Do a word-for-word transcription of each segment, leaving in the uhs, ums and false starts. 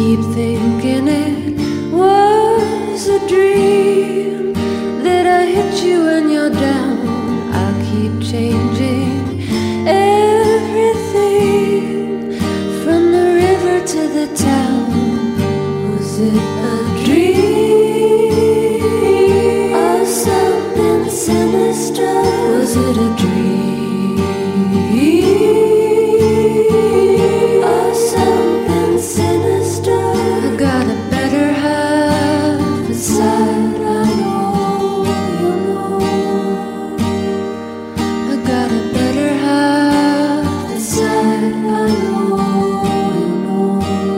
keep thinking it was a dream that I hit you when you're down. I'll keep changing everything from the river to the town. Was it a dream or something sinister? Was it a dream or something sinister? I got a better half inside, I know, you know. I got a better half inside, I know, you know.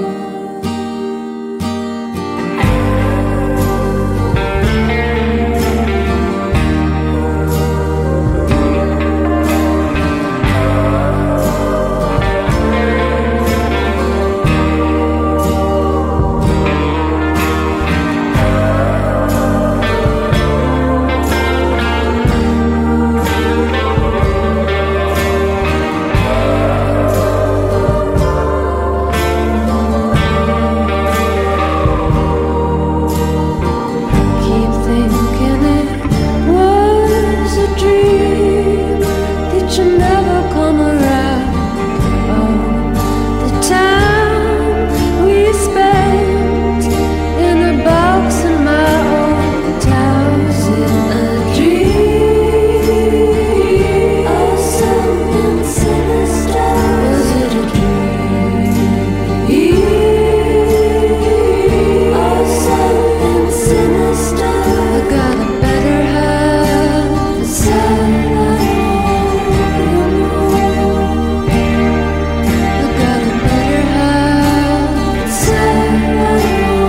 Keep thinking it was a dream that you never come around. Oh, the time we spent in a box in my own town. Was it a dream or something sinister? Was it a dream or something sinister? I got a better half inside, I know. I got a better half inside, I know.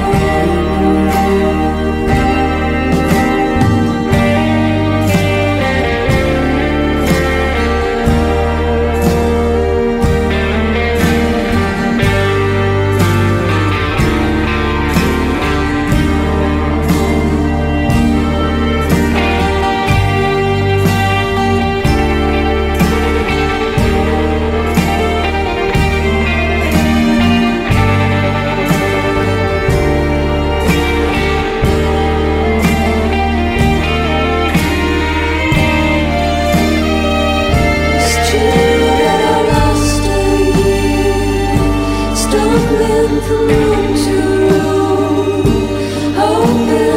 It's true that I lost a year, stumbling from room to room, hoping